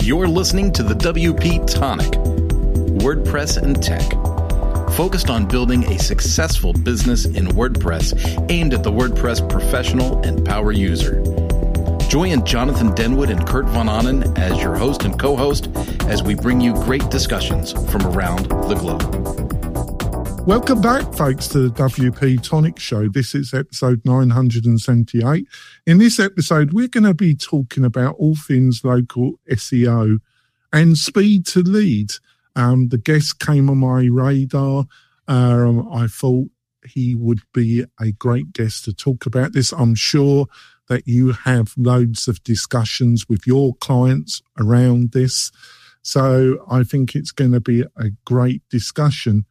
You're listening to the WP Tonic, WordPress and Tech, focused on building a successful business in WordPress aimed at the WordPress professional and power user. Join Jonathan Denwood and Kurt Von Ahnen as your host and co-host as we bring you great discussions from around the globe. Welcome back, folks, to the WP Tonic Show. This is episode 978. In this episode, we're going to be talking about all things local SEO and speed to lead. The guest came on my radar. I thought he would be a great guest to talk about this. I'm sure that you have loads of discussions with your clients around this. So I think it's going to be a great discussion.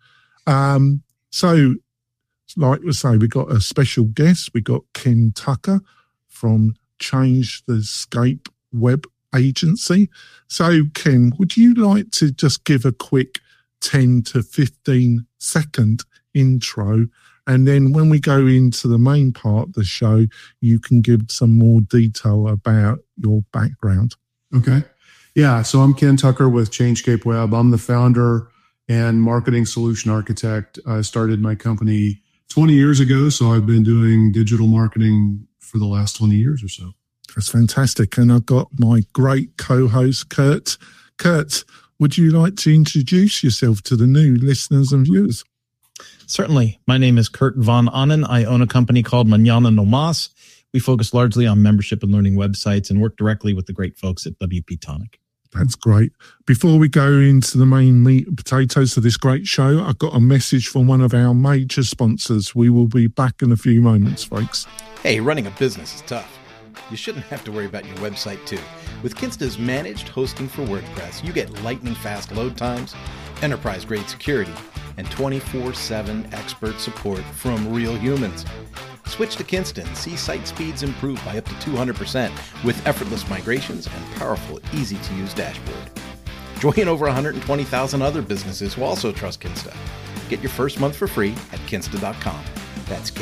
So like we say, we got a special guest. We got Ken Tucker from Change the Scape Web Agency. So Ken, would you like to just give a quick 10 to 15 second intro? And then when we go into the main part of the show, you can give some more detail about your background. Okay. Yeah. So I'm Ken Tucker with ChangeScape Web. I'm the founder and marketing solution architect. I started my company 20 years ago, so I've been doing digital marketing for the last 20 years or so. That's fantastic. And I've got my great co-host, Kurt. Kurt, would you like to introduce yourself to the new listeners and viewers? Certainly. My name is Kurt Von Ahnen. I own a company called Mañana No Mas. We focus largely on membership and learning websites and work directly with the great folks at WP Tonic. That's great. Before we go into the main meat and potatoes of this great show, I've got a message from one of our major sponsors. We will be back in a few moments, folks. Hey, running a business is tough. You shouldn't have to worry about your website, too. With Kinsta's managed hosting for WordPress, you get lightning-fast load times, enterprise-grade security, and 24/7 expert support from real humans. Switch to Kinsta and see site speeds improve by up to 200% with effortless migrations and powerful, easy-to-use dashboard. Join over 120,000 other businesses who also trust Kinsta. Get your first month for free at Kinsta.com. That's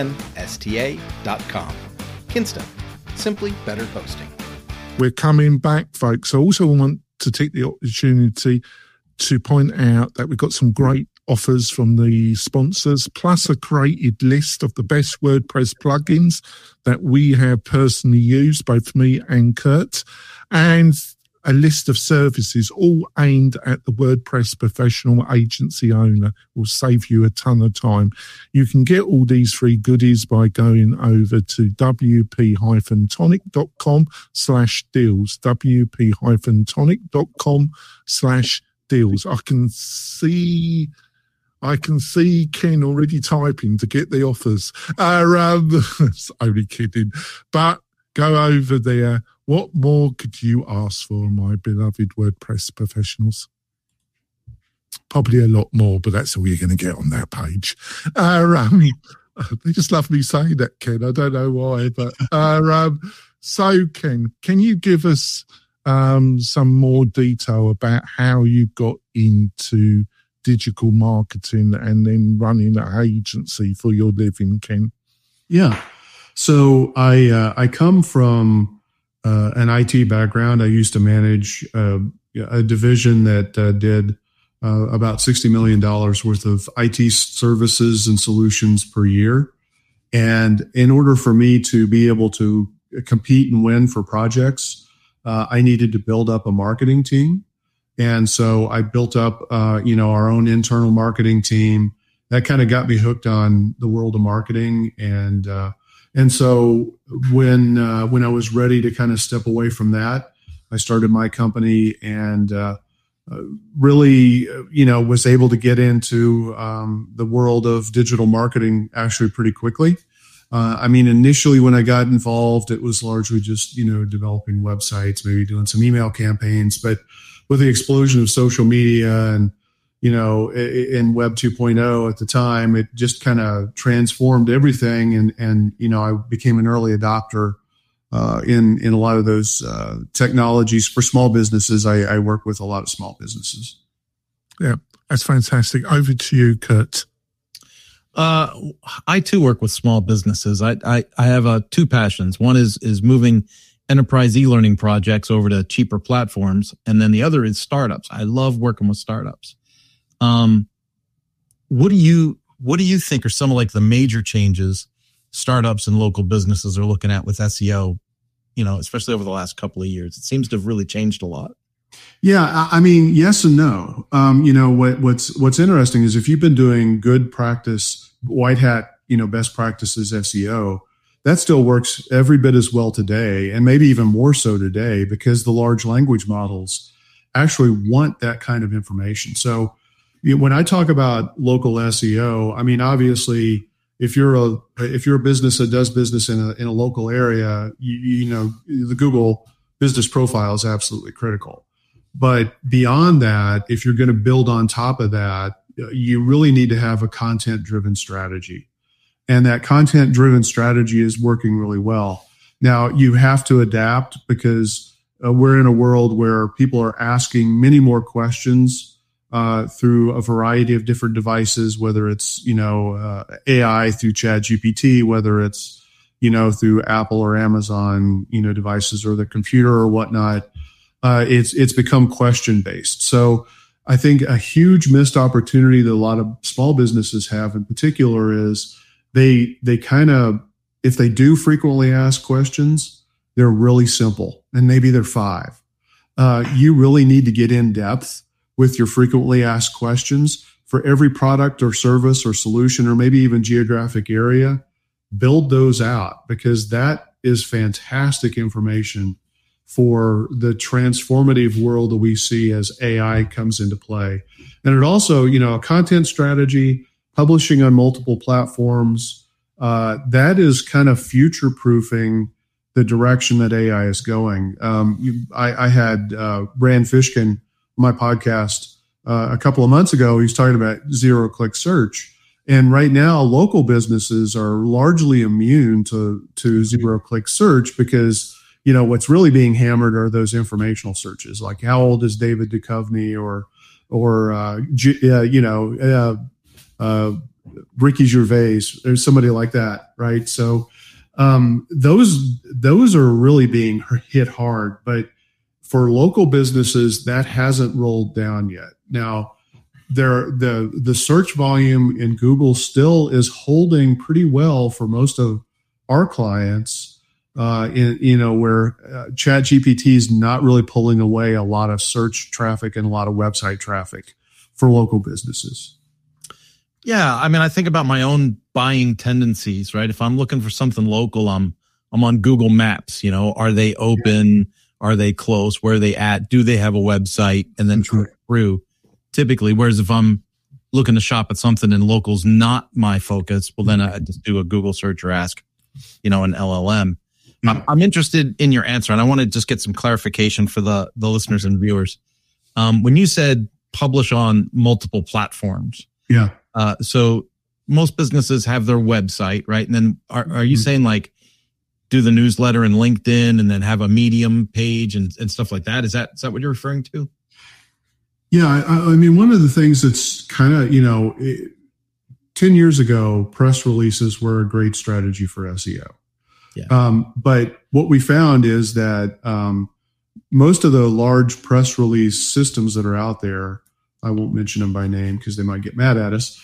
Kinsta.com. Kinsta. Simply better hosting. We're coming back, folks. I also want to take the opportunity to point out that we've got some great offers from the sponsors, plus a created list of the best WordPress plugins that we have personally used, both me and Kurt, and a list of services all aimed at the WordPress professional agency owner. Will save you a ton of time. You can get all these free goodies by going over to wp-tonic.com/deals, wp-tonic.com/deals. I can see Ken already typing to get the offers. Only kidding. But go over there. What more could you ask for, my beloved WordPress professionals? Probably a lot more, but that's all you're going to get on that page. They just love me saying that, Ken. I don't know why. But so, Ken, can you give us some more detail about how you got into digital marketing and then running an agency for your living, Ken? Yeah. So I come from an IT background. I used to manage a division that did about $60 million worth of IT services and solutions per year. And in order for me to be able to compete and win for projects, I needed to build up a marketing team. And so I built up, our own internal marketing team. That kind of got me hooked on the world of marketing. And so when I was ready to kind of step away from that, I started my company and really, was able to get into the world of digital marketing actually pretty quickly. Initially when I got involved, it was largely just, developing websites, maybe doing some email campaigns, but with the explosion of social media and, in Web 2.0 at the time, it just kind of transformed everything. And I became an early adopter in a lot of those technologies for small businesses. I work with a lot of small businesses. Yeah, that's fantastic. Over to you, Kurt. I too work with small businesses. I have two passions. One is moving enterprise e-learning projects over to cheaper platforms. And then the other is startups. I love working with startups. What do you think are some of like the major changes startups and local businesses are looking at with SEO, especially over the last couple of years? It seems to have really changed a lot. Yeah, I mean, yes and no. What's interesting is if you've been doing good practice, white hat, best practices SEO, that still works every bit as well today, and maybe even more so today, because the large language models actually want that kind of information. So when I talk about local SEO, I mean, obviously, if you're a business that does business in a local area, the Google business profile is absolutely critical. But beyond that, if you're going to build on top of that, you really need to have a content-driven strategy. And that content-driven strategy is working really well. Now, you have to adapt because we're in a world where people are asking many more questions through a variety of different devices, whether it's, AI through ChatGPT, whether it's, through Apple or Amazon, devices or the computer or whatnot. It's become question-based. So I think a huge missed opportunity that a lot of small businesses have in particular is they kind of, if they do frequently ask questions, they're really simple and maybe they're 5. You really need to get in depth with your frequently asked questions for every product or service or solution, or maybe even geographic area. Build those out, because that is fantastic information for the transformative world that we see as AI comes into play. And it also, a content strategy, publishing on multiple platforms, that is kind of future-proofing the direction that AI is going. I had Rand Fishkin on my podcast a couple of months ago. He was talking about zero-click search. And right now, local businesses are largely immune to zero-click search because, what's really being hammered are those informational searches, like how old is David Duchovny or Ricky Gervais or somebody like that, right? So those are really being hit hard. But for local businesses, that hasn't rolled down yet. Now, the search volume in Google still is holding pretty well for most of our clients. Where ChatGPT is not really pulling away a lot of search traffic and a lot of website traffic for local businesses. Yeah, I mean, I think about my own buying tendencies, right? If I'm looking for something local, I'm on Google Maps. Are they open? Are they close? Where are they at? Do they have a website? And then through typically. Whereas if I'm looking to shop at something and local's not my focus, well, then I just do a Google search or ask, an LLM. I'm interested in your answer, and I want to just get some clarification for the listeners and viewers. When you said publish on multiple platforms, yeah. So most businesses have their website, right? And then are you saying like do the newsletter and LinkedIn, and then have a Medium page and stuff like that? Is that what you're referring to? Yeah, I mean, one of the things that's kind of 10 years ago, press releases were a great strategy for SEO. Yeah. But what we found is that most of the large press release systems that are out there, I won't mention them by name because they might get mad at us.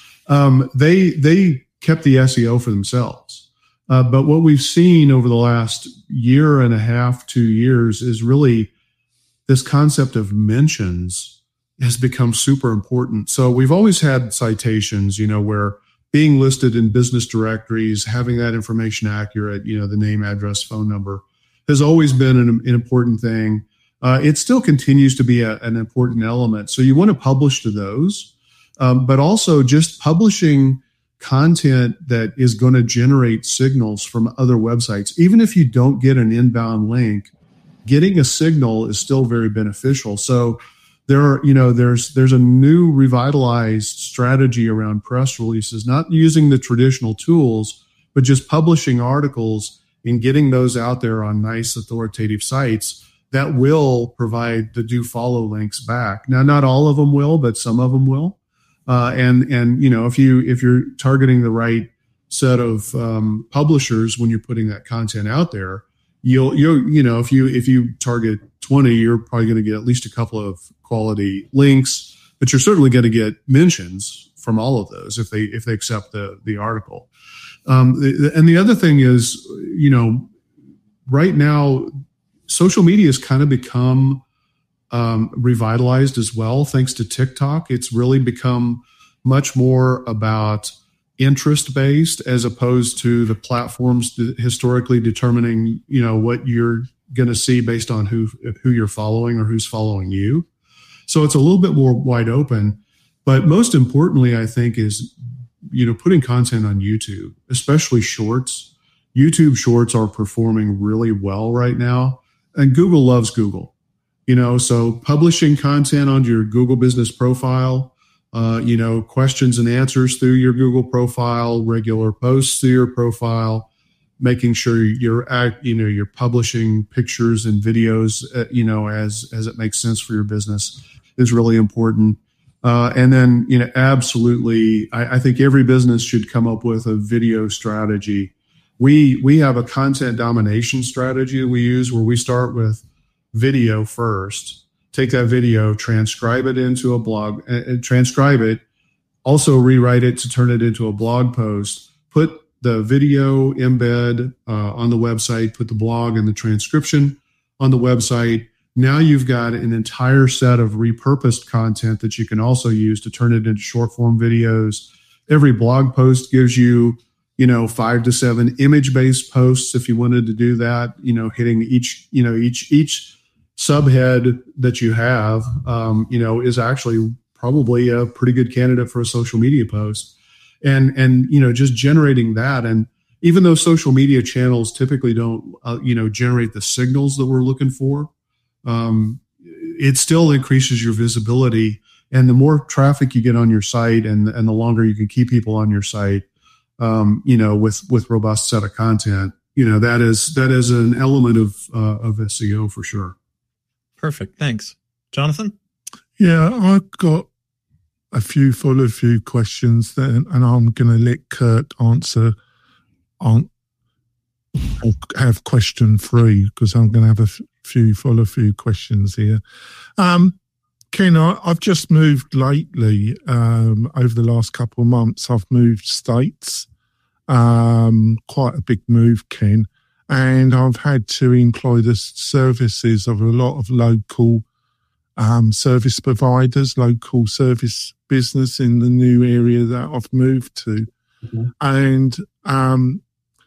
They kept the SEO for themselves. But what we've seen over the last year and a half, 2 years, is really this concept of mentions has become super important. So we've always had citations, where being listed in business directories, having that information accurate, the name, address, phone number, has always been an important thing. It still continues to be an important element. So you want to publish to those, but also just publishing content that is going to generate signals from other websites. Even if you don't get an inbound link, getting a signal is still very beneficial. So there's a new revitalized strategy around press releases, not using the traditional tools, but just publishing articles and getting those out there on nice authoritative sites that will provide the do follow links back. Now, not all of them will, but some of them will. If you're targeting the right set of publishers when you're putting that content out there, if you target 20, you're probably going to get at least a couple of quality links, but you're certainly going to get mentions from all of those if they accept the article. And the other thing is, right now, social media has kind of become revitalized as well, thanks to TikTok. It's really become much more about interest-based as opposed to the platforms historically determining, what you're going to see based on who you're following or who's following you. So it's a little bit more wide open. But most importantly, I think, is, putting content on YouTube, especially shorts. YouTube shorts are performing really well right now. And Google loves Google. So publishing content on your Google business profile, questions and answers through your Google profile, regular posts through your profile, making sure you're publishing pictures and videos, as it makes sense for your business is really important. And then, absolutely, I think every business should come up with a video strategy. We have a content domination strategy that we use where we start with video first, take that video, transcribe it into a blog, transcribe it, also rewrite it to turn it into a blog post, put the video embed on the website, put the blog and the transcription on the website. Now you've got an entire set of repurposed content that you can also use to turn it into short form videos. Every blog post gives you, 5 to 7 image-based posts if you wanted to do that, hitting each subhead that you have, is actually probably a pretty good candidate for a social media post. And just generating that. And even though social media channels typically don't, generate the signals that we're looking for, it still increases your visibility. And the more traffic you get on your site and the longer you can keep people on your site, with robust set of content, that is an element of SEO for sure. Perfect. Thanks. Jonathan? Yeah, I've got a few questions then, and I'm going to let Kurt answer or have question 3 because I'm going to have a few questions here. Ken, I've just moved lately, over the last couple of months. I've moved states, quite a big move, Ken. And I've had to employ the services of a lot of local service providers, local service business in the new area that I've moved to. Mm-hmm. And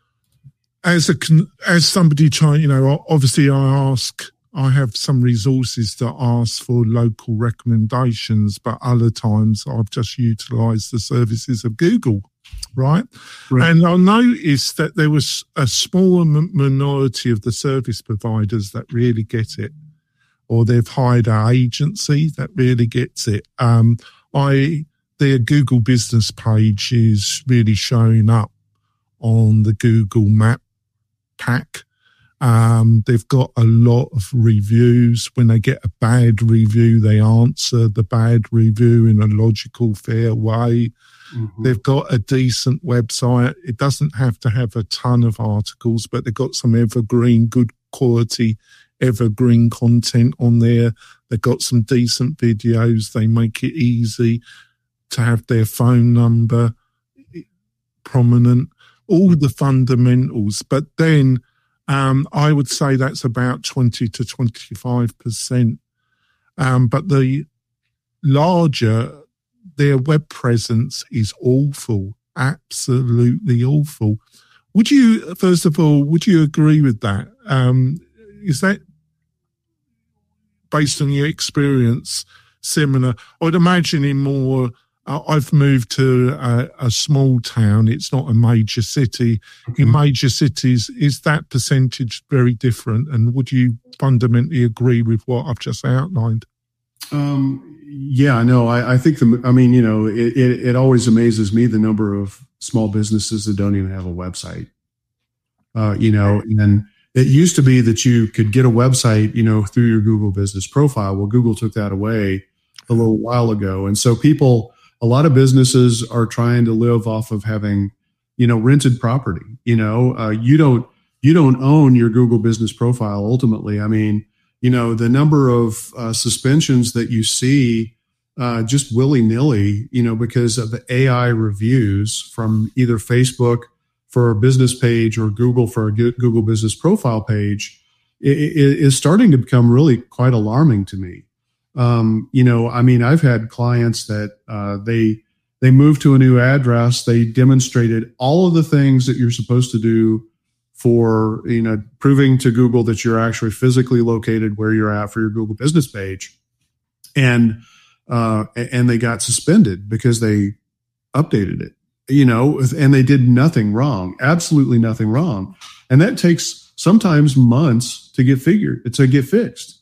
as somebody trying, obviously I have some resources to ask for local recommendations, but other times I've just utilised the services of Google. Right. And I noticed that there was a small minority of the service providers that really get it, or they've hired an agency that really gets it. Their Google business page is really showing up on the Google Map pack. They've got a lot of reviews. When they get a bad review, they answer the bad review in a logical, fair way. Mm-hmm. They've got a decent website. It doesn't have to have a ton of articles, but they've got some evergreen, good quality, evergreen content on there. They've got some decent videos. They make it easy to have their phone number prominent, all the fundamentals. But then I would say that's about 20 to 25%. But the larger, their web presence is awful, absolutely awful. Would you agree with that? Is that, based on your experience, similar? I'd imagine I've moved to a small town. It's not a major city. Mm-hmm. In major cities, is that percentage very different? And would you fundamentally agree with what I've just outlined? Yeah, no, I think it always amazes me the number of small businesses that don't even have a website. And it used to be that you could get a website, through your Google business profile. Well, Google took that away a little while ago. And so a lot of businesses are trying to live off of having, rented property. You you don't own your Google Business Profile ultimately. I mean, the number of suspensions that you see just willy-nilly, because of the AI reviews from either Facebook for a business page or Google for a Google Business Profile page, is starting to become really quite alarming to me. I've had clients that they moved to a new address. They demonstrated all of the things that you're supposed to do for, proving to Google that you're actually physically located where you're at for your Google Business page. And they got suspended because they updated it, and they did nothing wrong, absolutely nothing wrong. And that takes sometimes months to get fixed.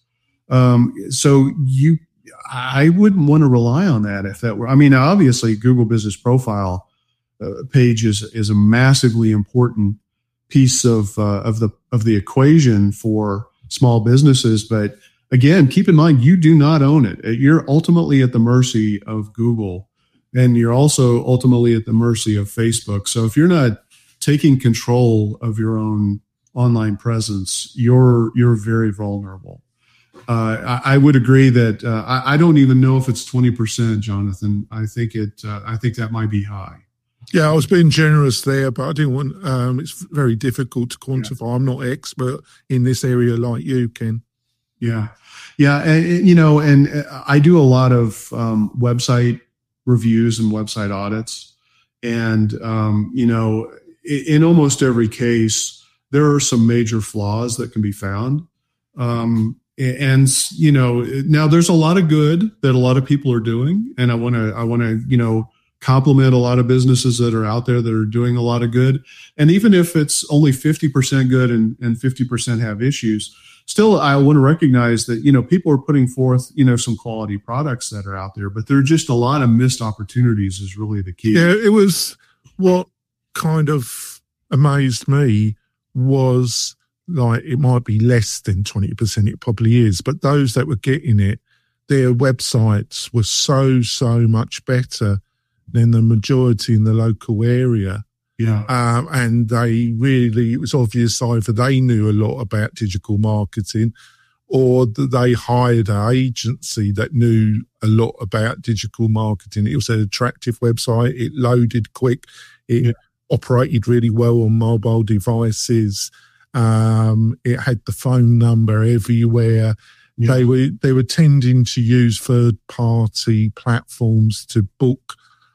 I wouldn't want to rely on that if that were, obviously Google Business Profile page is a massively important piece of the equation for small businesses. But again, keep in mind, you do not own it. You're ultimately at the mercy of Google, and you're also ultimately at the mercy of Facebook. So if you're not taking control of your own online presence, you're very vulnerable. I would agree that I don't even know if it's 20%, Jonathan. I think that might be high. Yeah, I was being generous there, but I didn't want. It's very difficult to quantify. Yeah. I'm not expert in this area like you, Ken. Yeah, and I do a lot of website reviews and website audits, and in almost every case, there are some major flaws that can be found. And now there's a lot of good that a lot of people are doing, and I want to compliment a lot of businesses that are out there that are doing a lot of good. And even if it's only 50% good and 50% have issues, still I want to recognize that people are putting forth some quality products that are out there, but there are just a lot of missed opportunities is really the key. Yeah, it was what kind of amazed me was. Like, it might be less than 20%, it probably is, but those that were getting it, their websites were so much better than the majority in the local area. Yeah. And it was obvious either they knew a lot about digital marketing or that they hired an agency that knew a lot about digital marketing. It was an attractive website. It loaded quick. It operated really well on mobile devices. It had the phone number everywhere. Yeah. They were tending to use third-party platforms to book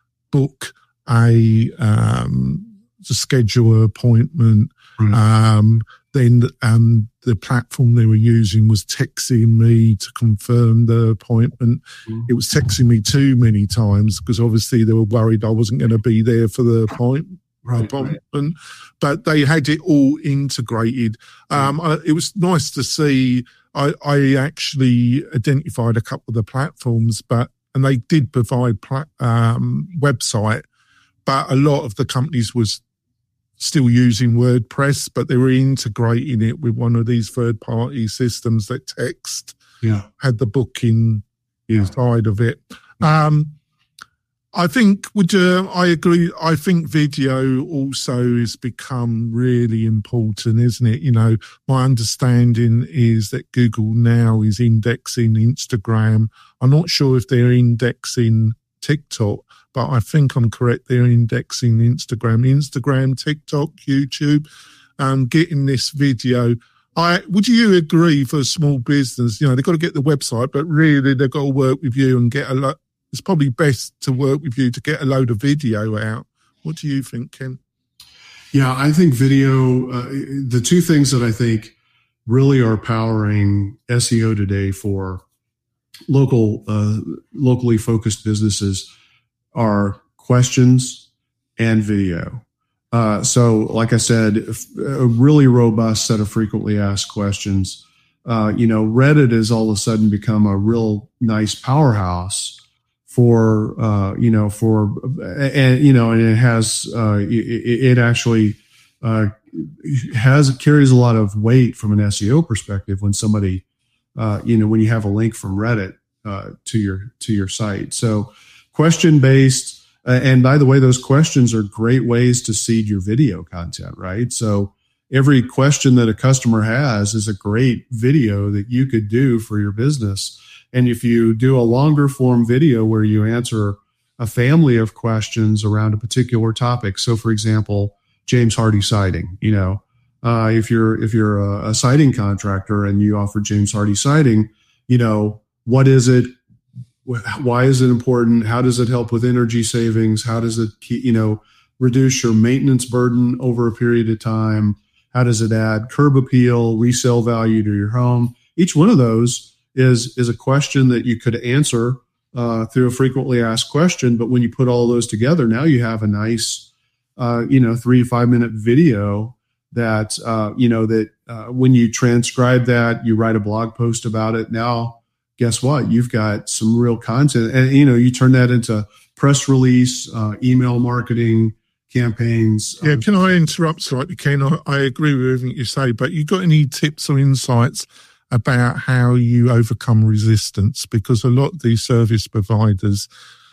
a to schedule an appointment. Right. Then the platform they were using was texting me to confirm the appointment. Mm-hmm. It was texting me too many times because obviously they were worried I wasn't going to be there for the appointment. Right. But they had it all integrated. It was nice to see. I actually identified a couple of the platforms, and they did provide website, but a lot of the companies was still using WordPress, but they were integrating it with one of these third-party systems that had the booking side of it. I think, I agree. I think video also has become really important, isn't it? My understanding is that Google now is indexing Instagram. I'm not sure if they're indexing TikTok, but I think I'm correct. They're indexing Instagram, TikTok, YouTube, getting this video. Would you agree for a small business, they've got to get the website, but really they've got to work with you and get it's probably best to work with you to get a load of video out. What do you think, Ken? Yeah, I think video, the two things that I think really are powering SEO today for locally focused businesses are questions and video. So like I said, a really robust set of frequently asked questions. Reddit has all of a sudden become a real nice powerhouse and it has, it actually, carries a lot of weight from an SEO perspective when somebody, when you have a link from Reddit, to your site. So question based, and by the way, those questions are great ways to seed your video content, right? So, every question that a customer has is a great video that you could do for your business. And if you do a longer form video where you answer a family of questions around a particular topic. So for example, James Hardie siding, if you're a siding contractor and you offer James Hardie siding, what is it? Why is it important? How does it help with energy savings? How does it, reduce your maintenance burden over a period of time? How does it add curb appeal, resale value to your home? Each one of those is a question that you could answer through a frequently asked question. But when you put all those together, now you have a nice, 3 to 5 minute video that, when you transcribe that, you write a blog post about it. Now, guess what? You've got some real content, and you turn that into press release, email marketing campaigns. Yeah, can I interrupt slightly, Ken? I agree with everything you say, but you got any tips or insights about how you overcome resistance? Because a lot of these service providers,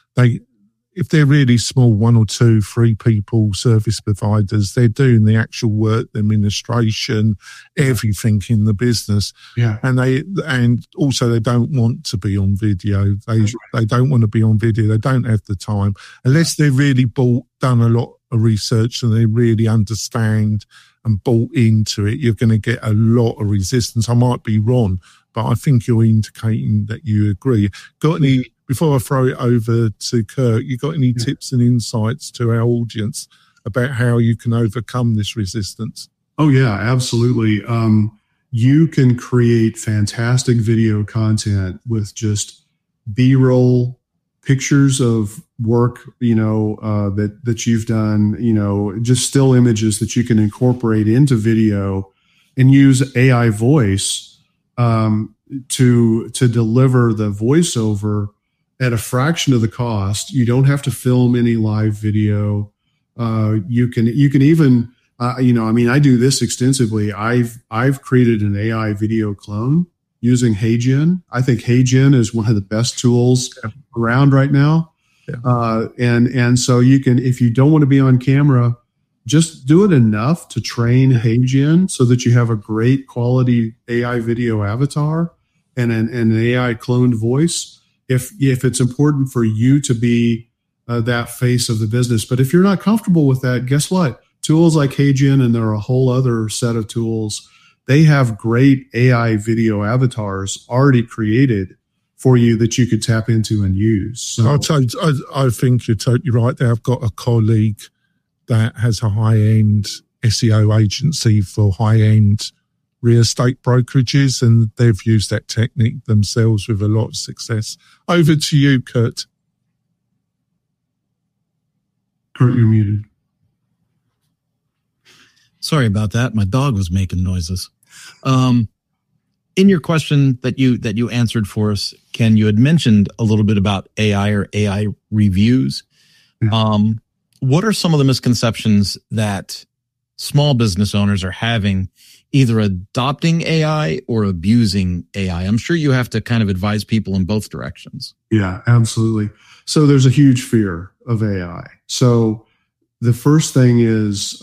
if they're really small, 1 or 2, 3 people service providers, they're doing the actual work, the administration, everything in the business. Yeah. And also they don't want to be on video. They don't want to be on video. They don't have the time unless they've really done a lot of research and they really understand and bought into it. You're going to get a lot of resistance. I might be wrong, but I think you're indicating that you agree. Got any? Before I throw it over to Kurt, you got any tips and insights to our audience about how you can overcome this resistance? Oh, yeah, absolutely. You can create fantastic video content with just B-roll pictures of work, that you've done, just still images that you can incorporate into video and use AI voice to deliver the voiceover at a fraction of the cost. You don't have to film any live video. You can even, I do this extensively. I've created an AI video clone using HeyGen. I think HeyGen is one of the best tools around right now. Yeah. And so you can, if you don't want to be on camera, just do it enough to train HeyGen so that you have a great quality AI video avatar and an AI cloned voice. If it's important for you to be that face of the business. But if you're not comfortable with that, guess what? Tools like HeyGen, and there are a whole other set of tools, they have great AI video avatars already created for you that you could tap into and use. So, I think you're totally right there. I've got a colleague that has a high-end SEO agency for high-end real estate brokerages, and they've used that technique themselves with a lot of success. Over to you, Kurt. Kurt, you're muted. Sorry about that. My dog was making noises. In your question that you answered for us, Ken, you had mentioned a little bit about AI or AI reviews. What are some of the misconceptions that small business owners are having, either adopting AI or abusing AI? I'm sure you have to kind of advise people in both directions. Yeah, absolutely. So there's a huge fear of AI. So the first thing is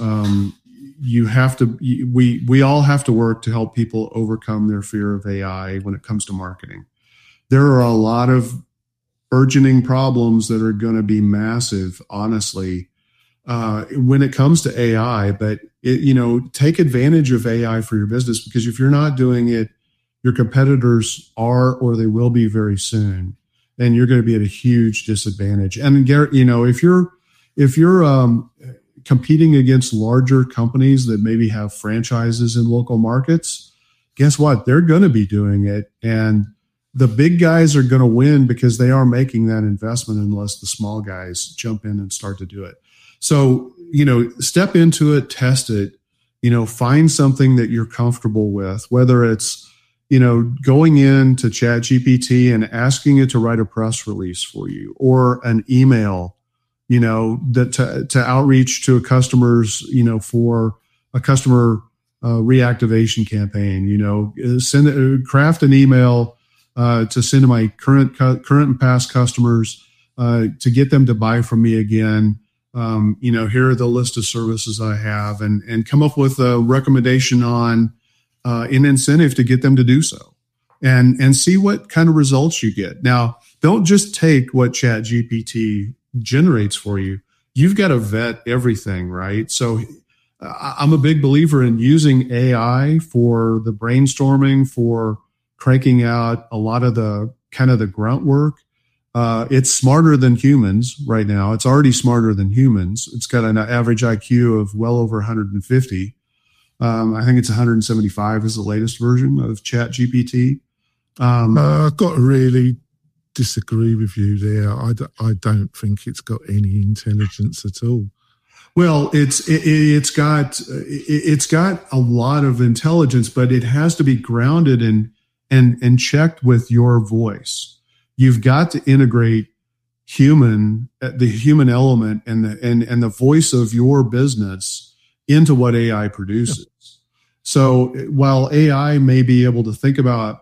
we all have to work to help people overcome their fear of AI when it comes to marketing. There are a lot of burgeoning problems that are going to be massive, honestly, when it comes to AI. But take advantage of AI for your business, because if you're not doing it, your competitors are, or they will be very soon, and you're going to be at a huge disadvantage. And if you're competing against larger companies that maybe have franchises in local markets, guess what? They're going to be doing it. And the big guys are going to win because they are making that investment, unless the small guys jump in and start to do it. So, step into it, test it, find something that you're comfortable with, whether it's, going into ChatGPT and asking it to write a press release for you, or an email, that to outreach to a customer's, for a customer reactivation campaign, craft an email to send to my current and past customers to get them to buy from me again. Here are the list of services I have, and come up with a recommendation on an incentive to get them to do so, and see what kind of results you get. Now, don't just take what ChatGPT generates for you. You've got to vet everything, right? So I'm a big believer in using AI for the brainstorming, for cranking out a lot of the kind of the grunt work. It's smarter than humans right now. It's already smarter than humans. It's got an average IQ of well over 150. I think it's 175 is the latest version of ChatGPT. I've got to really disagree with you there. I don't think it's got any intelligence at all. Well, it's got a lot of intelligence, but it has to be grounded and checked with your voice. You've got to integrate the human element and the voice of your business into what AI produces. So while AI may be able to think about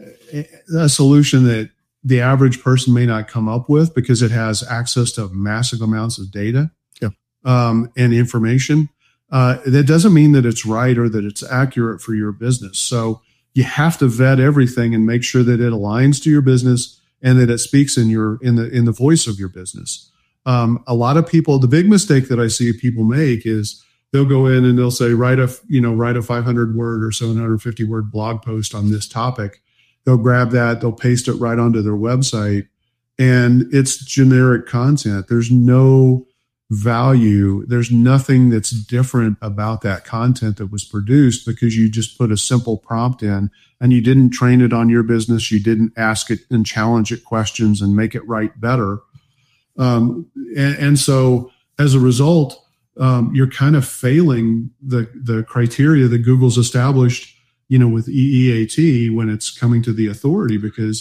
a solution that the average person may not come up with because it has access to massive amounts of data and information, that doesn't mean that it's right or that it's accurate for your business. So you have to vet everything and make sure that it aligns to your business and that it speaks in the voice of your business. A lot of people, the big mistake that I see people make is they'll go in and they'll say, write a 500 word or 750 word blog post on this topic. They'll grab that, they'll paste it right onto their website, and it's generic content. There's no value. There's nothing that's different about that content that was produced because you just put a simple prompt in and you didn't train it on your business. You didn't ask it and challenge it questions and make it write better. And so as a result, you're kind of failing the criteria that Google's established, with EEAT when it's coming to the authority, because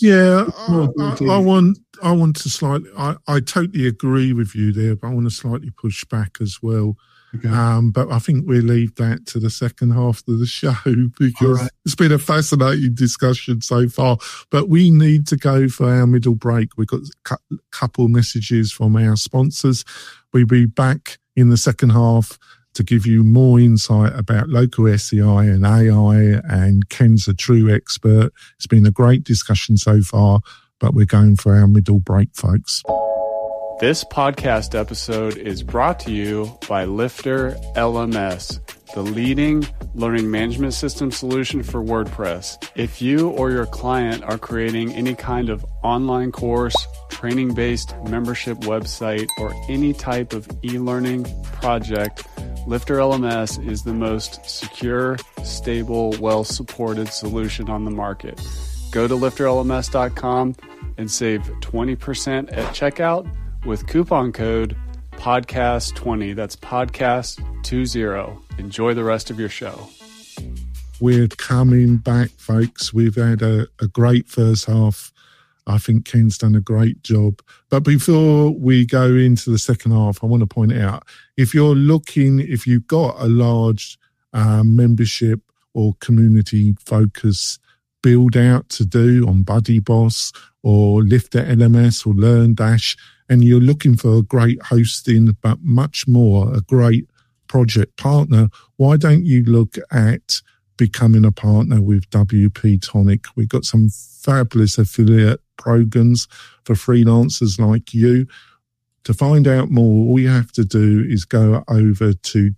I want to slightly. I totally agree with you there, but I want to slightly push back as well. Okay. But I think we'll leave that to the second half of the show because It's been a fascinating discussion so far. But we need to go for our middle break. We've got a couple messages from our sponsors. We'll be back in the second half to give you more insight about local SEI and AI, and Ken's a true expert. It's been a great discussion so far, but we're going for our middle break, folks. This podcast episode is brought to you by Lifter LMS, the leading learning management system solution for WordPress. If you or your client are creating any kind of online course, training-based membership website, or any type of e-learning project, Lifter LMS is the most secure, stable, well-supported solution on the market. Go to lifterlms.com and save 20% at checkout with coupon code podcast20. That's podcast20. Enjoy the rest of your show. We're coming back, folks. We've had a great first half. I think Ken's done a great job. But before we go into the second half, I want to point out, if you've got a large membership or community focus build out to do on BuddyBoss or Lifter LMS or LearnDash, and you're looking for a great hosting, but much more, a great project partner, why don't you look at becoming a partner with WP Tonic? We've got some fabulous affiliate programs for freelancers like you. To find out more, all you have to do is go over to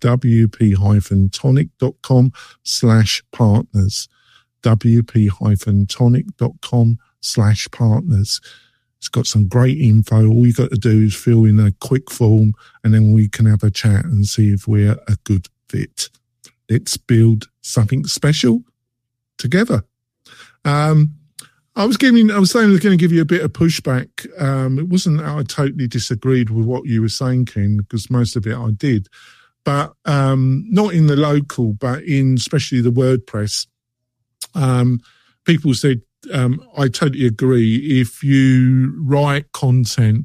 wp-tonic.com/partners. wp-tonic.com/partners. It's got some great info. All you got to do is fill in a quick form, and then we can have a chat and see if we're a good fit. Let's build something special together. I was saying I was going to give you a bit of pushback. It wasn't that I totally disagreed with what you were saying, Ken, because most of it I did, but not in the local, but in especially the WordPress. People said, I totally agree. If you write content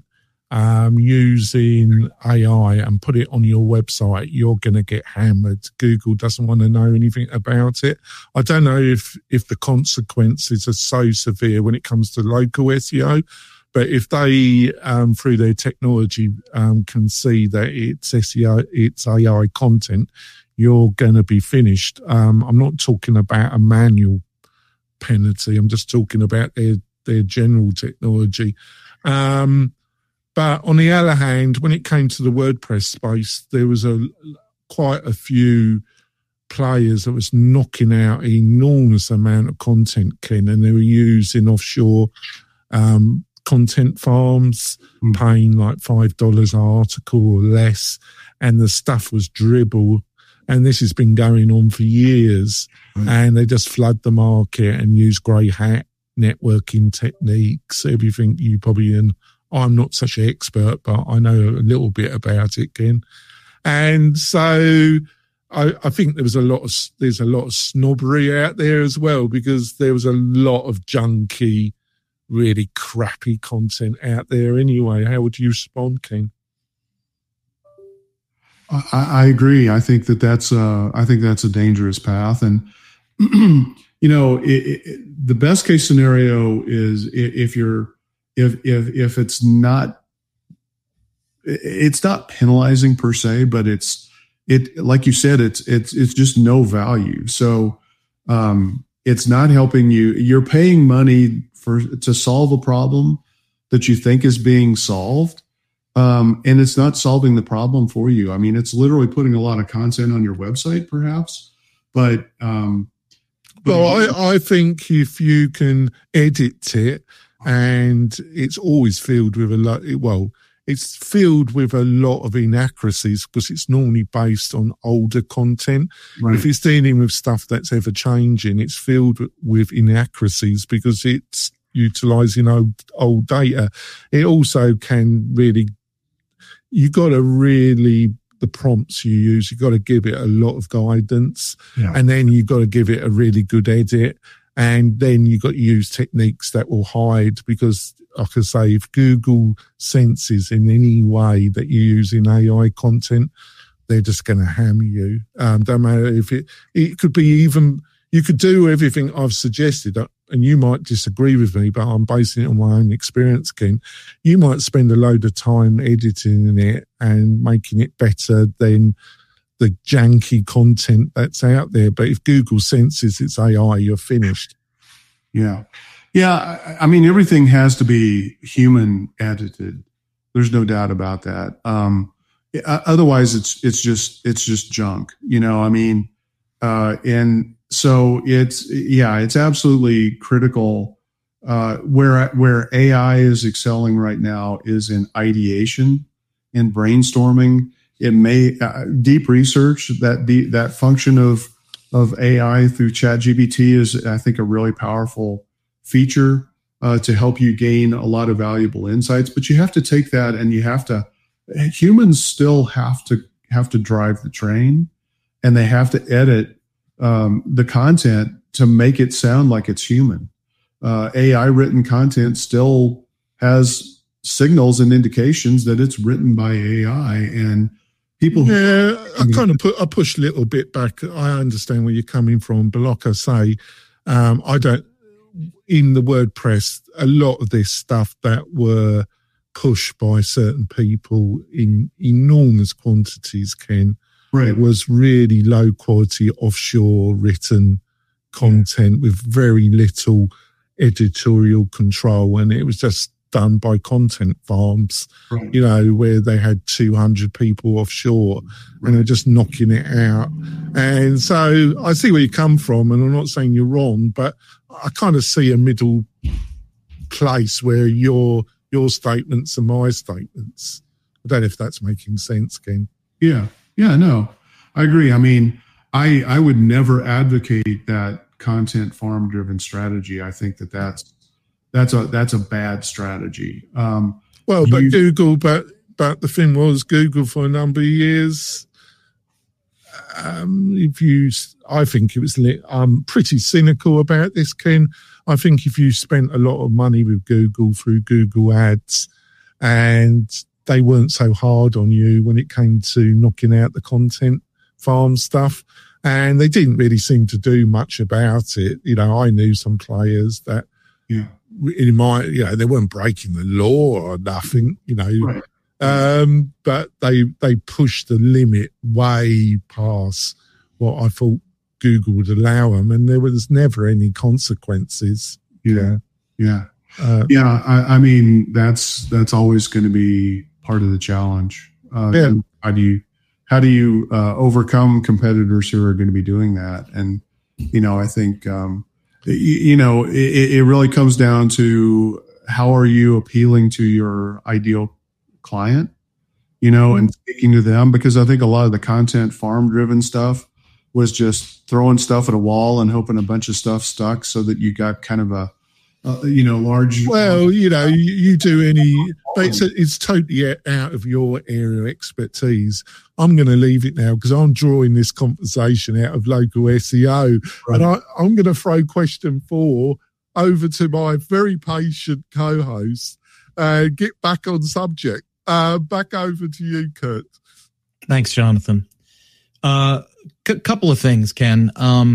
using AI and put it on your website, you're going to get hammered. Google doesn't want to know anything about it. I don't know if the consequences are so severe when it comes to local SEO, But if they, through their technology, can see that it's SEO, it's AI content, you're going to be finished. I'm not talking about a manual penalty. I'm just talking about their general technology. But on the other hand, when it came to the WordPress space, there was quite a few players that was knocking out an enormous amount of content, Ken, and they were using offshore content farms, paying like $5 an article or less, and the stuff was dribble. And this has been going on for years, and they just flood the market and use grey hat networking techniques, everything you probably, and I'm not such an expert, but I know a little bit about it, Ken. And so I think there's a lot of snobbery out there as well, because there was a lot of junky, really crappy content out there anyway. How would you respond, Ken? I agree. I think that's a dangerous path. And, you know, the best case scenario is if it's not penalizing per se, but like you said, it's just no value. So, it's not helping you. You're paying money to solve a problem that you think is being solved. And it's not solving the problem for you. I mean, it's literally putting a lot of content on your website, perhaps, but I think if you can edit it, and it's always filled with it's filled with a lot of inaccuracies because it's normally based on older content. Right. If it's dealing with stuff that's ever changing, it's filled with inaccuracies because it's utilizing old data. It also can really, the prompts you use, you've got to give it a lot of guidance, and then you've got to give it a really good edit. And then you've got to use techniques that will hide, because, like I say, if Google senses in any way that you're using AI content, they're just going to hammer you. Don't matter if it could be even, you could do everything I've suggested, and you might disagree with me, but I'm basing it on my own experience, Ken. You might spend a load of time editing it and making it better than the janky content that's out there. But if Google senses it's AI, you're finished. Yeah. I mean, everything has to be human edited. There's no doubt about that. Otherwise it's just junk, you know, I mean, and so it's absolutely critical. Where AI is excelling right now is in ideation, in brainstorming. It may deep research, that function of AI through ChatGPT is, I think, a really powerful feature to help you gain a lot of valuable insights. But you have to take that, and humans still have to drive the train, and they have to edit the content to make it sound like it's human. AI written content still has signals and indications that it's written by AI, and people. Yeah, I push a little bit back. I understand where you're coming from, but like I say, I don't. In the WordPress, a lot of this stuff that were pushed by certain people in enormous quantities, Ken, right, was really low quality offshore written content with very little editorial control, and it was just done by content farms, right, you know, where they had 200 people offshore, right, and they're just knocking it out. And so I see where you come from, and I'm not saying you're wrong, but I kind of see a middle place where your statements are my statements. I don't know if that's making sense, Ken. Yeah, no, I agree. I mean, I would never advocate that content farm driven strategy. I think that's a bad stragy. But Google, but the thing was, Google for a number of years, I think it was, I'm pretty cynical about this, Ken. I think if you spent a lot of money with Google through Google Ads, and they weren't so hard on you when it came to knocking out the content farm stuff, and they didn't really seem to do much about it. You know, I knew some players that in my, they weren't breaking the law or nothing, Right. But they pushed the limit way past what I thought Google would allow them, and there was never any consequences. Yeah. I mean, that's always going to be part of the challenge. How do you overcome competitors who are going to be doing that? And I think it really comes down to how are you appealing to your ideal client, and speaking to them, because I think a lot of the content farm driven stuff was just throwing stuff at a wall and hoping a bunch of stuff stuck so that you got kind of a large. Well, you do but it's totally out of your area of expertise. I'm going to leave it now because I'm drawing this conversation out of local SEO. Right. And I'm going to throw question 4 over to my very patient co-host. Get back on subject. Back over to you, Kurt. Thanks, Jonathan. Couple of things, Ken.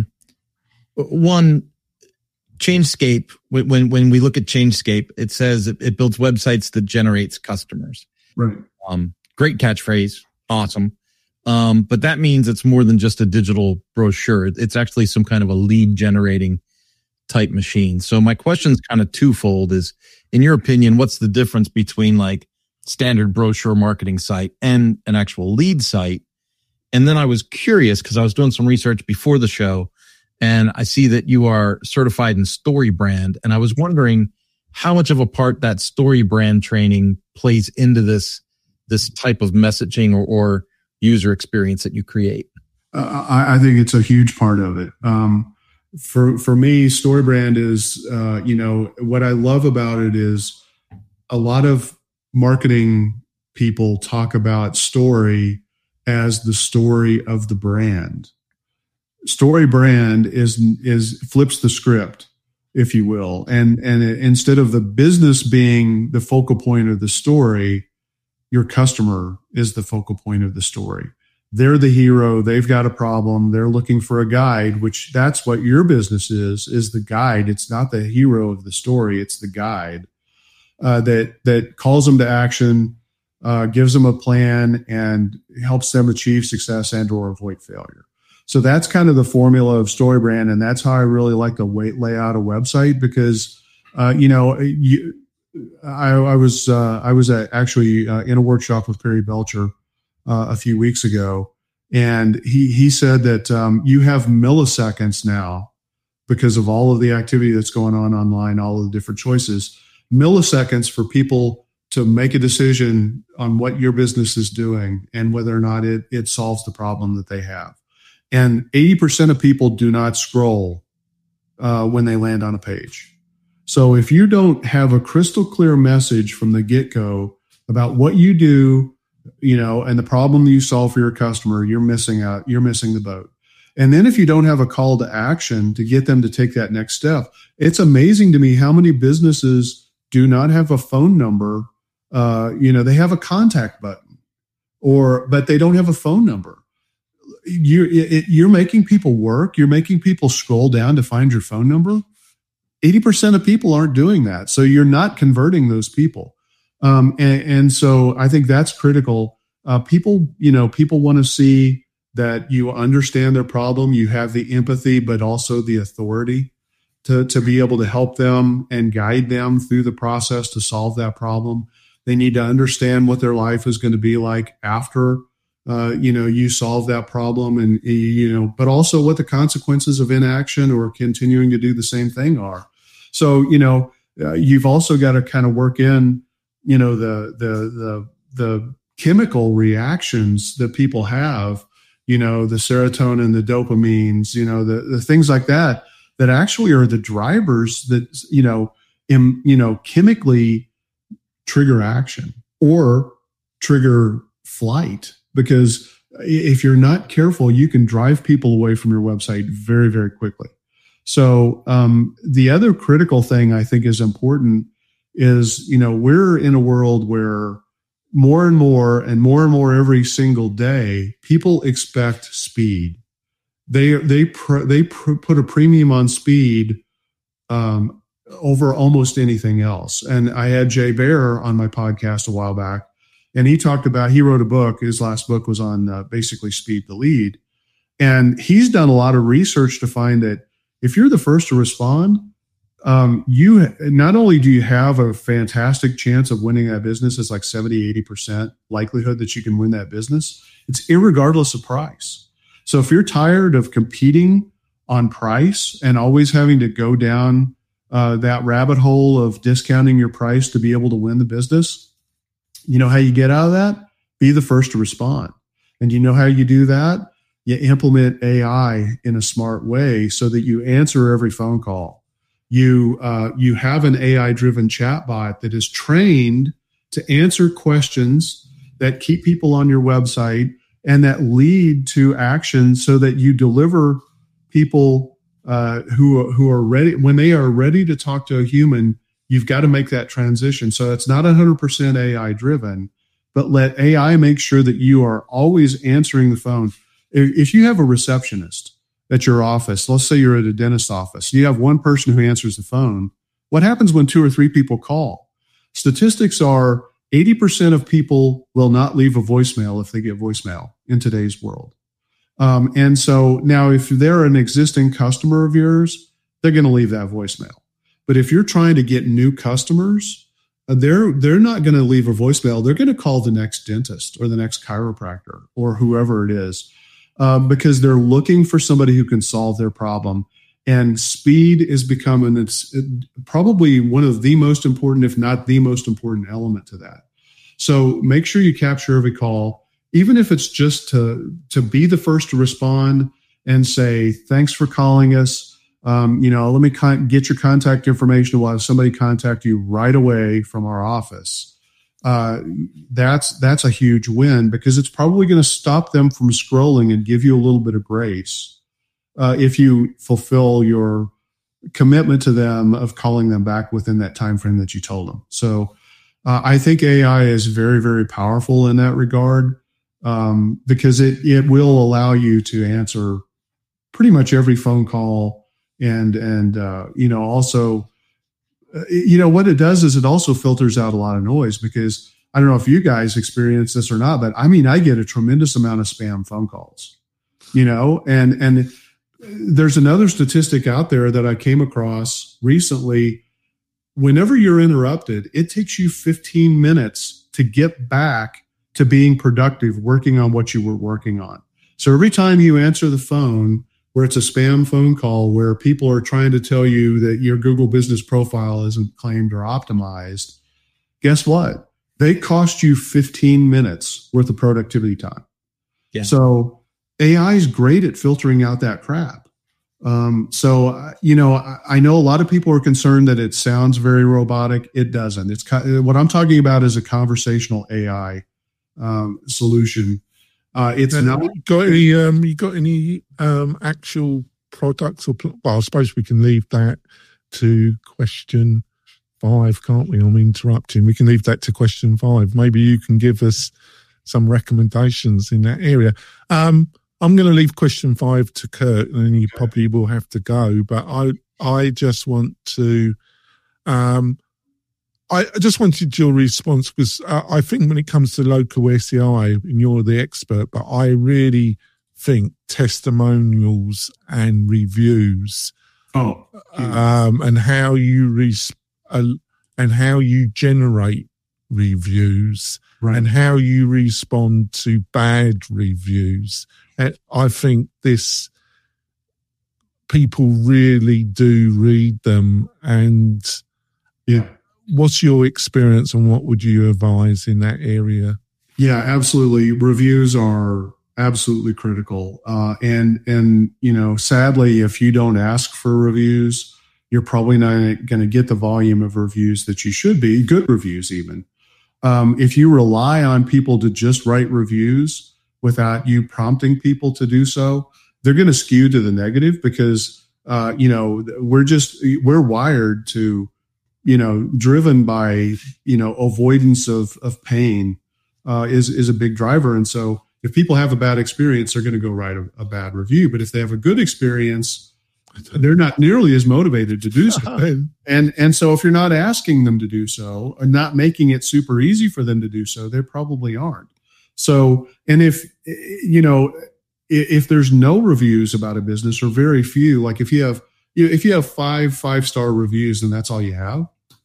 One, Changescape, when we look at Changescape, it says it builds websites that generates customers. Right. Great catchphrase. Awesome. But that means it's more than just a digital brochure. It's actually some kind of a lead generating type machine. So my question is kind of twofold is, in your opinion, what's the difference between like standard brochure marketing site and an actual lead site? And then I was curious because I was doing some research before the show, and I see that you are certified in StoryBrand. And I was wondering how much of a part that StoryBrand training plays into this type of messaging or user experience that you create. I think it's a huge part of it. For me, StoryBrand is, what I love about it is a lot of marketing people talk about story as the story of the brand. StoryBrand is flips the script, if you will. And instead of the business being the focal point of the story, your customer is the focal point of the story. They're the hero. They've got a problem. They're looking for a guide, which that's what your business is the guide. It's not the hero of the story. It's the guide that calls them to action, gives them a plan, and helps them achieve success and or avoid failure. So that's kind of the formula of StoryBrand, and that's how I really like to lay out a website because, I was actually in a workshop with Perry Belcher a few weeks ago, and he said that you have milliseconds now because of all of the activity that's going on online, all of the different choices, milliseconds for people to make a decision on what your business is doing and whether or not it solves the problem that they have. And 80% of people do not scroll when they land on a page. So if you don't have a crystal clear message from the get-go about what you do, and the problem you solve for your customer, you're missing out. You're missing the boat. And then if you don't have a call to action to get them to take that next step, it's amazing to me how many businesses do not have a phone number. They have a contact button, but they don't have a phone number. You're making people work. You're making people scroll down to find your phone number. 80% of people aren't doing that. So you're not converting those people. And so I think that's critical. People want to see that you understand their problem. You have the empathy, but also the authority to be able to help them and guide them through the process to solve that problem. They need to understand what their life is going to be like after, you solve that problem and, but also what the consequences of inaction or continuing to do the same thing are. So, you've also got to kind of work in, the chemical reactions that people have, the serotonin, the dopamines, the things like that actually are the drivers that, chemically trigger action or trigger flight. Because if you're not careful, you can drive people away from your website very, very quickly. So the other critical thing I think is important is, we're in a world where more and more every single day, people expect speed. They put a premium on speed over almost anything else. And I had Jay Baer on my podcast a while back, and he wrote a book. His last book was on basically speed to lead. And he's done a lot of research to find that if you're the first to respond, you not only do you have a fantastic chance of winning that business, it's like 70, 80% likelihood that you can win that business. It's irregardless of price. So if you're tired of competing on price and always having to go down that rabbit hole of discounting your price to be able to win the business, you know how you get out of that? Be the first to respond. And you know how you do that? You implement AI in a smart way so that you answer every phone call. You have an AI-driven chatbot that is trained to answer questions that keep people on your website and that lead to action so that you deliver people who are ready. When they are ready to talk to a human, you've got to make that transition. So it's not 100% AI-driven, but let AI make sure that you are always answering the phone. If you have a receptionist at your office, let's say you're at a dentist office, you have one person who answers the phone. What happens when 2 or 3 people call? Statistics are 80% of people will not leave a voicemail if they get voicemail in today's world. And so now if they're an existing customer of yours, they're going to leave that voicemail. But if you're trying to get new customers, they're not going to leave a voicemail. They're going to call the next dentist or the next chiropractor or whoever it is. Because they're looking for somebody who can solve their problem. And speed is becoming it's probably one of the most important, if not the most important element to that. So make sure you capture every call, even if it's just to be the first to respond and say, thanks for calling us. Let me get your contact information. We'll have somebody contact you right away from our office. That's a huge win because it's probably going to stop them from scrolling and give you a little bit of grace if you fulfill your commitment to them of calling them back within that time frame that you told them. So I think AI is very, very powerful in that regard because it will allow you to answer pretty much every phone call and also. What it does is it also filters out a lot of noise because I don't know if you guys experience this or not, but I get a tremendous amount of spam phone calls, and there's another statistic out there that I came across recently. Whenever you're interrupted, it takes you 15 minutes to get back to being productive, working on what you were working on. So every time you answer the phone, where it's a spam phone call where people are trying to tell you that your Google business profile isn't claimed or optimized, guess what? They cost you 15 minutes worth of productivity time. Yeah. So AI is great at filtering out that crap. I know a lot of people are concerned that it sounds very robotic. It doesn't. It's what I'm talking about is a conversational AI solution. It's not. You got any actual products or? Well, I suppose we can leave that to question 5, can't we? I'm interrupting. We can leave that to question 5. Maybe you can give us some recommendations in that area. I'm going to leave question 5 to Kurt, and then he probably will have to go. But I just want to. I just wanted your response because I think when it comes to local SEI, and you're the expert, but I really think testimonials and reviews, and how you and how you generate reviews, right, and how you respond to bad reviews. And I think people really do read them, and yeah. What's your experience and what would you advise in that area? Yeah, absolutely. Reviews are absolutely critical. And sadly, if you don't ask for reviews, you're probably not going to get the volume of reviews that you should be, good reviews even. If you rely on people to just write reviews without you prompting people to do so, they're going to skew to the negative because, we're wired to, driven by, avoidance of pain is a big driver. And so if people have a bad experience, they're going to go write a bad review. But if they have a good experience, they're not nearly as motivated to do so. And so if you're not asking them to do so or not making it super easy for them to do so, they probably aren't. So, and if there's no reviews about a business or very few, like if you have 5-star reviews and that's all you have,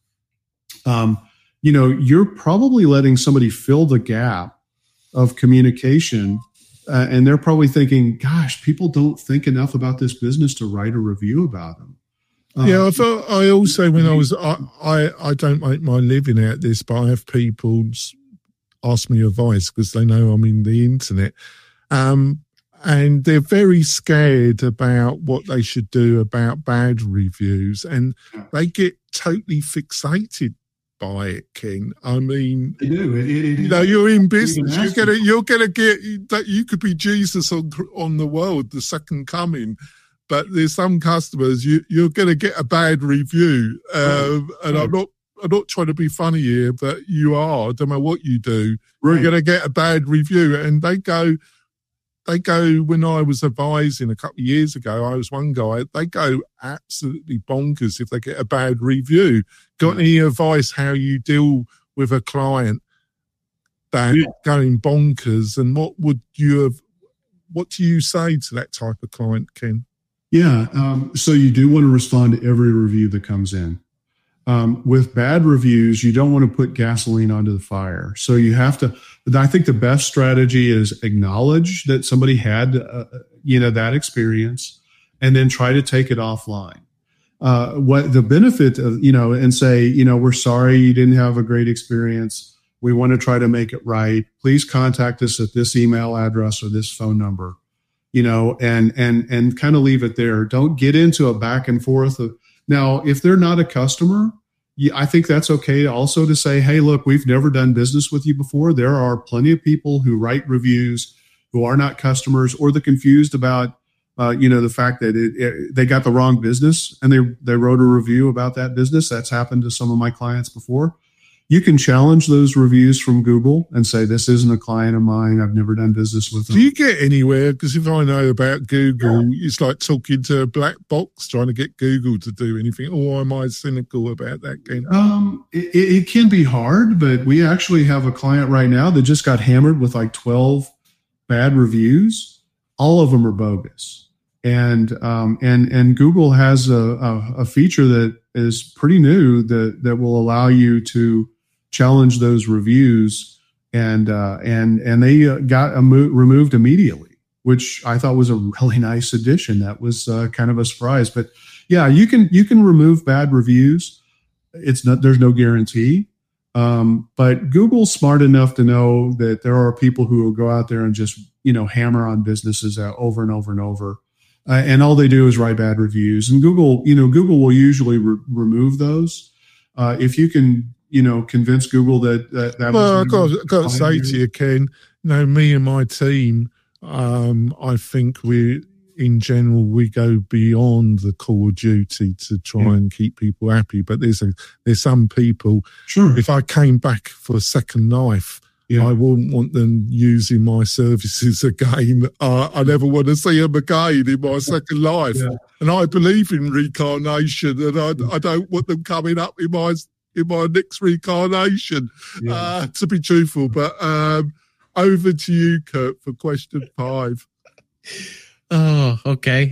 you're probably letting somebody fill the gap of communication. And they're probably thinking, gosh, people don't think enough about this business to write a review about them. I thought I also, when I don't make my living out this, but I have people ask me advice because they know I'm in the internet. And they're very scared about what they should do about bad reviews. And they get totally fixated by it, Ken. I mean, they do. You're in business. You're gonna get that. You could be Jesus on the world, the second coming. But there's some customers you're going to get a bad review, and I'm not trying to be funny here, but you are. I don't know what you do. You're going to get a bad review, and they go. When I was advising a couple of years ago, I was one guy. They go absolutely bonkers if they get a bad review. Got any advice how you deal with a client that going bonkers, and what do you say to that type of client, Ken? Yeah. So you do want to respond to every review that comes in. With bad reviews, you don't want to put gasoline onto the fire. So you have to, I think the best strategy is acknowledge that somebody had, that experience and then try to take it offline. What the benefit of, and say, we're sorry you didn't have a great experience. We want to try to make it right. Please contact us at this email address or this phone number, and kind of leave it there. Don't get into a back and forth of, now, if they're not a customer, I think that's okay also to say, hey, look, we've never done business with you before. There are plenty of people who write reviews who are not customers, or they're confused about, the fact that they got the wrong business and they wrote a review about that business. That's happened to some of my clients before. You can challenge those reviews from Google and say, this isn't a client of mine. I've never done business with them. Do you get anywhere? Because if I know about Google, it's like talking to a black box trying to get Google to do anything. Or am I cynical about that, Ken? It can be hard, but we actually have a client right now that just got hammered with like 12 bad reviews. All of them are bogus. And Google has a feature that is pretty new that will allow you to challenge those reviews, and they got removed immediately, which I thought was a really nice addition. That was kind of a surprise. But yeah, you can remove bad reviews. There's no guarantee, but Google's smart enough to know that there are people who will go out there and just hammer on businesses over and over and over. And all they do is write bad reviews, and Google will usually remove those. If you can, convince Google that. Well, I've got to say to you, Ken, me and my team, I think in general, we go beyond the core duty to try and keep people happy. But there's some people. Sure. If I came back for a second life, I wouldn't want them using my services again. I never want to see them again in my second life. Yeah. And I believe in reincarnation, and I don't want them coming up in my next reincarnation, to be truthful. But over to you, Kurt, for question 5. Oh, okay.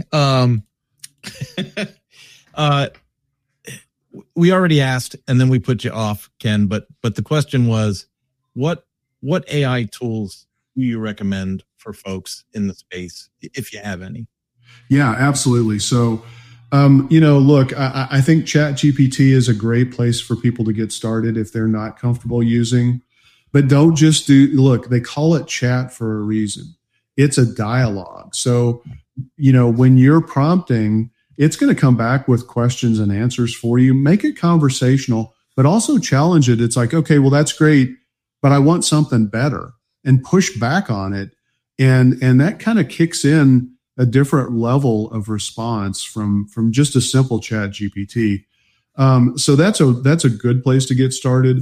We already asked, and then we put you off, Ken. But the question was, what AI tools do you recommend for folks in the space, if you have any? Yeah, absolutely. So, look, I think ChatGPT is a great place for people to get started if they're not comfortable using. But don't just look, they call it chat for a reason. It's a dialogue. So, when you're prompting, it's going to come back with questions and answers for you. Make it conversational, but also challenge it. It's like, okay, well, that's great, but I want something better, and push back on it. And that kind of kicks in a different level of response from just a simple chat GPT. So that's a good place to get started.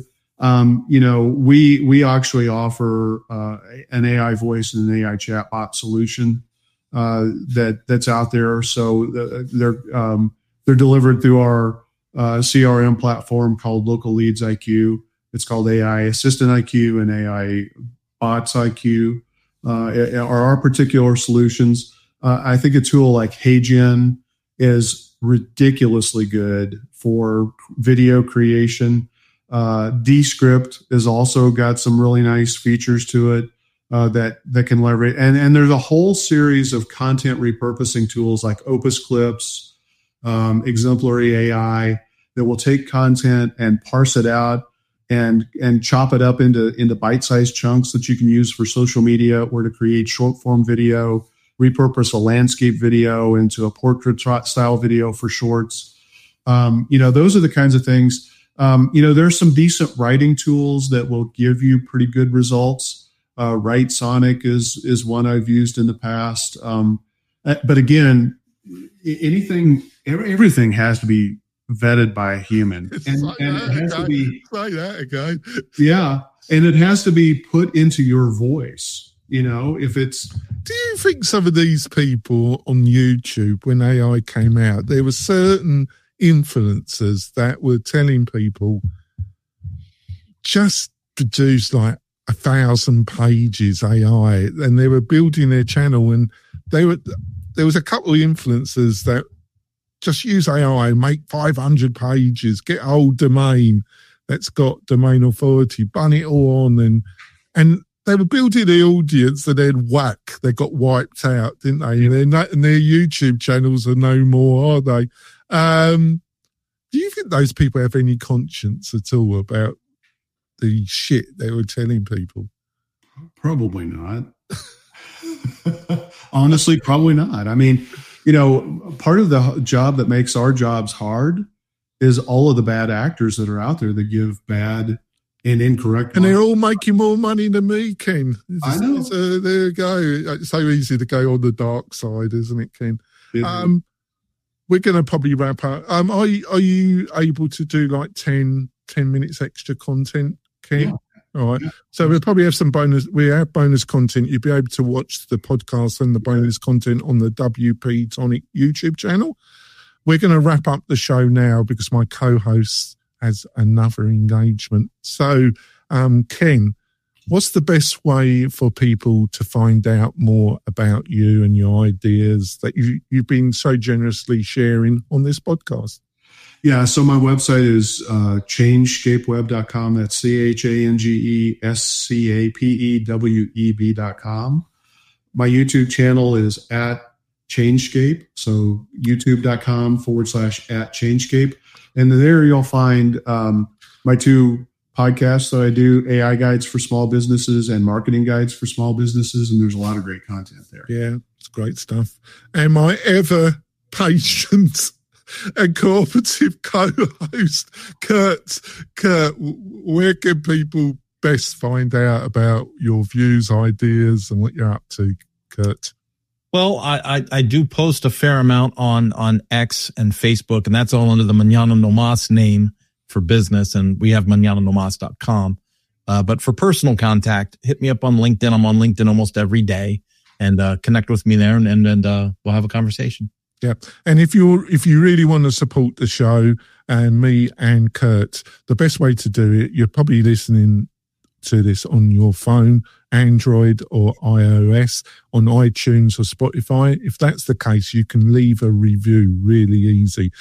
We actually offer an AI voice and an AI chatbot solution that's out there. So they're delivered through our CRM platform called Local Leads IQ. It's called AI Assistant IQ and AI Bots IQ are our particular solutions. I think a tool like HeyGen is ridiculously good for video creation. Descript has also got some really nice features to it that can leverage. And there's a whole series of content repurposing tools like Opus Clips, Exemplary AI that will take content and parse it out and chop it up into bite-sized chunks that you can use for social media or to create short-form video, repurpose a landscape video into a portrait-style video for shorts. Those are the kinds of things. There's some decent writing tools that will give you pretty good results. WriteSonic is one I've used in the past. But again, everything has to be vetted by a human. And it has to be say that again. Yeah. And it has to be put into your voice. If it's. Do you think some of these people on YouTube, when AI came out, there were certain influencers that were telling people just produce like 1,000 pages AI, and they were building their channel, and there was a couple of influencers that just use AI, make 500 pages, get a whole domain that's got domain authority, bun it all on, and they were building the audience, and then whack, they got wiped out, didn't they? And their YouTube channels are no more, are they? Do you think those people have any conscience at all about the shit they were telling people? Probably not. Honestly, probably not. I mean, part of the job that makes our jobs hard is all of the bad actors that are out there that give bad and incorrect. And they're all making more money than me, Ken. I know. There you go. It's so easy to go on the dark side, isn't it, Ken? Mm-hmm. We're going to probably wrap up. Are you able to do like 10 minutes extra content, Ken? Yeah. All right. So we'll probably have some bonus. We have bonus content. You'll be able to watch the podcast and the bonus content on the WP Tonic YouTube channel. We're going to wrap up the show now because my co-host has another engagement. So, Ken, what's the best way for people to find out more about you and your ideas that you've been so generously sharing on this podcast? Yeah, so my website is changescapeweb.com. That's changescapeweb.com. My YouTube channel is at Changescape, so youtube.com/@Changescape. And there you'll find my two podcasts that I do, AI Guides for Small Businesses and Marketing Guides for Small Businesses, and there's a lot of great content there. Yeah, it's great stuff. And my ever patient and cooperative co-host, Kurt, where can people best find out about your views, ideas, and what you're up to, Kurt? Well, I do post a fair amount on X and Facebook, and that's all under the Mañana No Mas name for business, and we have mañananomas.com. But for personal contact, hit me up on LinkedIn. I'm on LinkedIn almost every day, and connect with me there, and we'll have a conversation. Yeah. And if you really want to support the show and me and Kurt, the best way to do it, you're probably listening to this on your phone, Android or iOS, on iTunes or Spotify. If that's the case, you can leave a review really easy.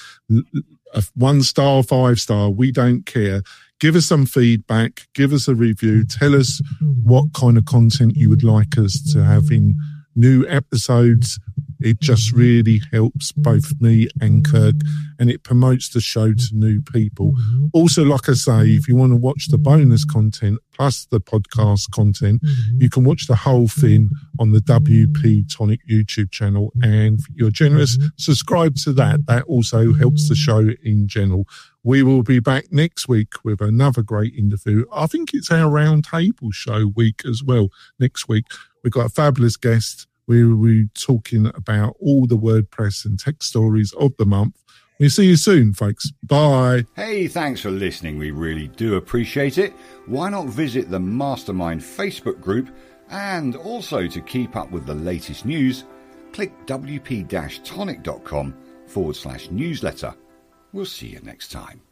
1 star, 5 star, we don't care. Give us some feedback, give us a review, tell us what kind of content you would like us to have in new episodes. It just really helps both me and Kirk, and it promotes the show to new people. Also, like I say, if you want to watch the bonus content plus the podcast content, you can watch the whole thing on the WP Tonic YouTube channel. And if you're generous, subscribe to that. That also helps the show in general. We will be back next week with another great interview. I think it's our round table show week as well. Next week, we've got a fabulous guest. We will be talking about all the WordPress and tech stories of the month. We'll see you soon, folks. Bye. Hey, thanks for listening. We really do appreciate it. Why not visit the Mastermind Facebook group? And also to keep up with the latest news, click wp-tonic.com/newsletter. We'll see you next time.